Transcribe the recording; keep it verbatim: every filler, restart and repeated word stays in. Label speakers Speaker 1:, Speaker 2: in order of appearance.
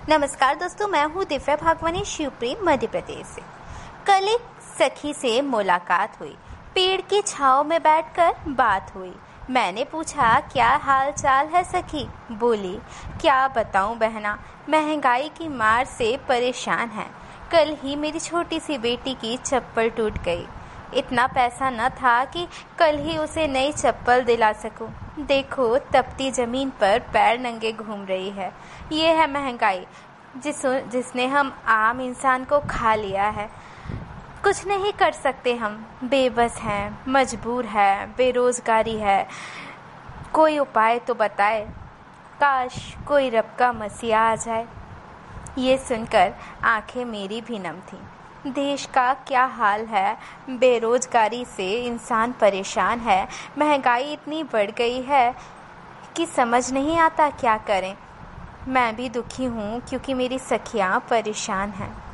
Speaker 1: नमस्कार दोस्तों, मैं हूँ दिव्या भागवानी, शिवपुरी मध्य प्रदेश से। कल एक सखी से मुलाकात हुई। पेड़ की छांव में बैठकर बात हुई। मैंने पूछा, क्या हाल चाल है सखी? बोली, क्या बताऊं बहना, महंगाई की मार से परेशान है। कल ही मेरी छोटी सी बेटी की चप्पल टूट गई। इतना पैसा न था कि कल ही उसे नई चप्पल दिला सकूं। देखो, तपती जमीन पर पैर नंगे घूम रही है। ये है महंगाई जिस जिसने हम आम इंसान को खा लिया है। कुछ नहीं कर सकते, हम बेबस हैं, मजबूर है, बेरोजगारी है। कोई उपाय तो बताए। काश कोई रब का मसीहा आ जाए। ये सुनकर आंखें मेरी भी नम थीं। देश का क्या हाल है, बेरोजगारी से इंसान परेशान है। महंगाई इतनी बढ़ गई है कि समझ नहीं आता क्या करें। मैं भी दुखी हूँ क्योंकि मेरी सखियाँ परेशान हैं।